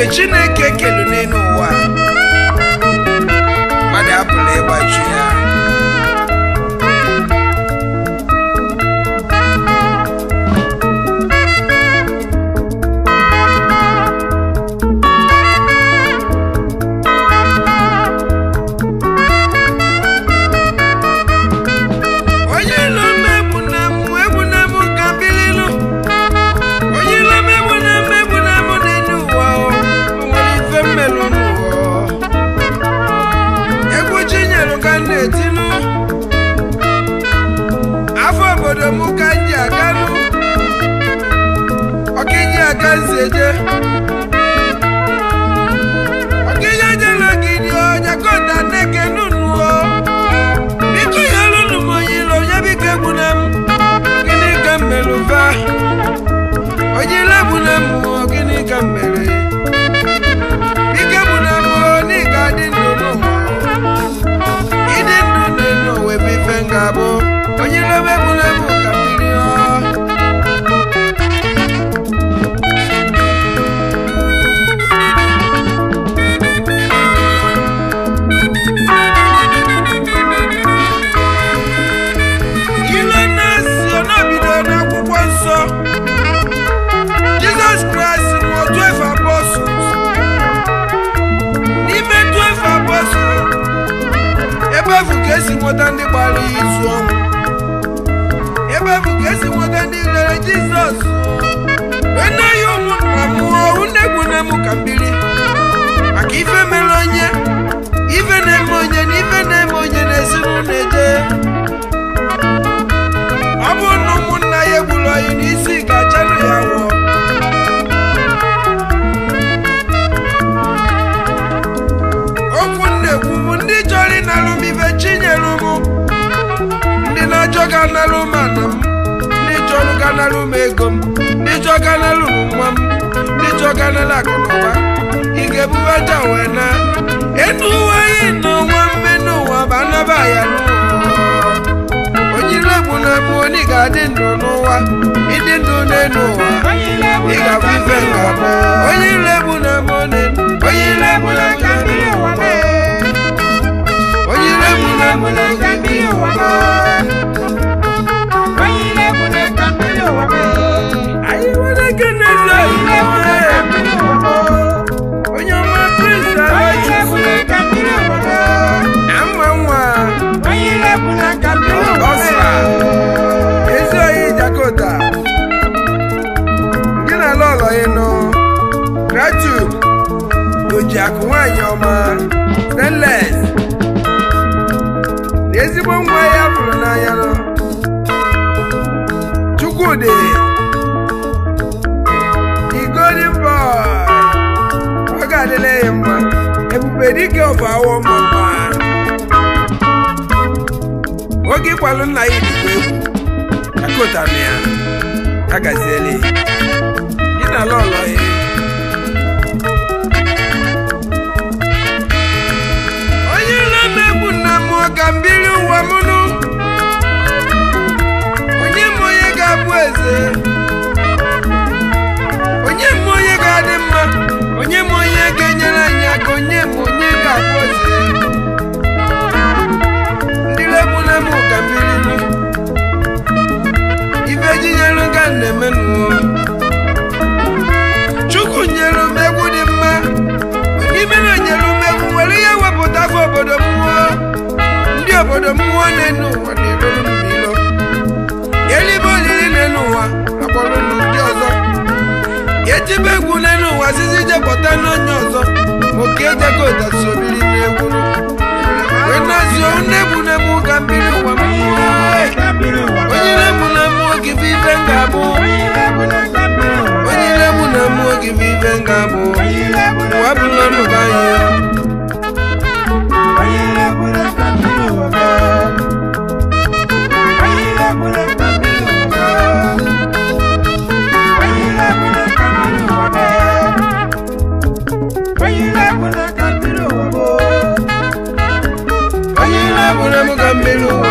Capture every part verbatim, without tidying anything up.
Chineke kelu n'elu ụwa mmadụ apụla ịgbachi ya. Zeje Okiya jelo gidi o Jakonda neke nunu o Biko yalo numo yilo Yabike bunem Gini kamelu va Ojila bunem o Gini kamele Bike bunem o Nika dinunu Idinu nenu Webi fengabo Ojila be bunem o Kamili o Jesus Christ mo twelve apostles ni me twelve apostles ebe fukesi motandi bali izu ebe fukesi motandi lere Jesus when you amu unegu na mukambili akife melonye even emonye ni even emonye nesinu neje abonu munna yebulo inisi ka chanu yawo okunne kumu ndi jori nalumi vechinyelumu ndi najoga nalumanam ndi joga nalumegom ndi joga nalumwam ndi joga nalakonoba igebuwa jawena enuwa ino wamenu wabanabaya nu Ojilebuna moni gadi ndonowa Idindu nenuwa Iga vifenga Ojilebuna moni Ojilebuna kambiyo wame Ojilebuna moni kambiyo wame Ojilebuna kambiyo wame Ayiwana keneza Ojilebuna kambiyo wame Onyoma prisa Ojilebuna kambiyo wame Amwa Ojilebuna kambiyo wame Dakota Gina lolo ino Gratitude Ojaku wanyoma Stainless Ezigbo nwa ya bụrụ n'anya no Chukwudi The Golden Boy Ọ ga-adịle ya mma Ebube dike ọba awọ mama Oge kwalụ nna ya dịkwa egwu Dakota mea Agazeli Gina lolo e Onye na-emegbu na mụ Gambili ụwa mụnụ Onye m onye ga-abụ eze Onye m onye ga-adị mma Onye m onye ga-enyere anyị aka Onye m onye ga-abụ eze Ndị legbu na mụ Gambili nụ Ibeji nyelu nga nnemenu Chukwu nyelu megwu dị mma N'imenu nyelu megwu Were ya wepụta afọ obodo mmụọ Ndị obodo mmụọ n'enu ụwa n'elu n'ilo Elibe olili n'enu ụwa Akpọrọ ndị ọzọ Ejibe egwu n'enu ụwa Sisi jepụta n'onye ọzọ Oke Dakota sobiri n'egwu Wenazio unebu nemu Gambili ụwa mmụọ Onye lebu na mmụọ gị vive ngabụ Onye lebu na mmụọ gị vive ngabụ Ụwa bụlọ n'ụbanye Onye lebu na Gambili ụwa Onye lebu na Gambili ụwa Onye lebu na Gambili ụwa Onye lebu na Gambili ụwa Onye lebu na Gambili ụwa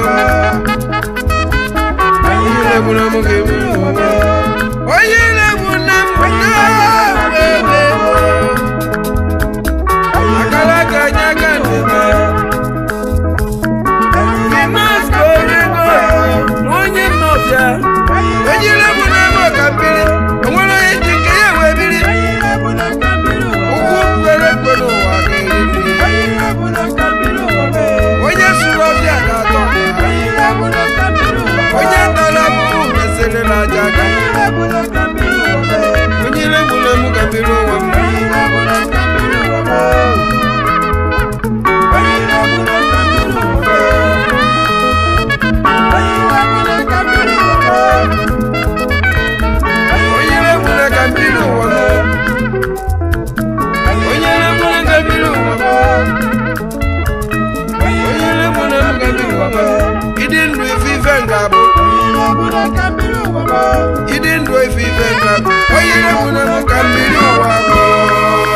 Buna muge buna Oye le buna muge ịdị ndụ ife ife nna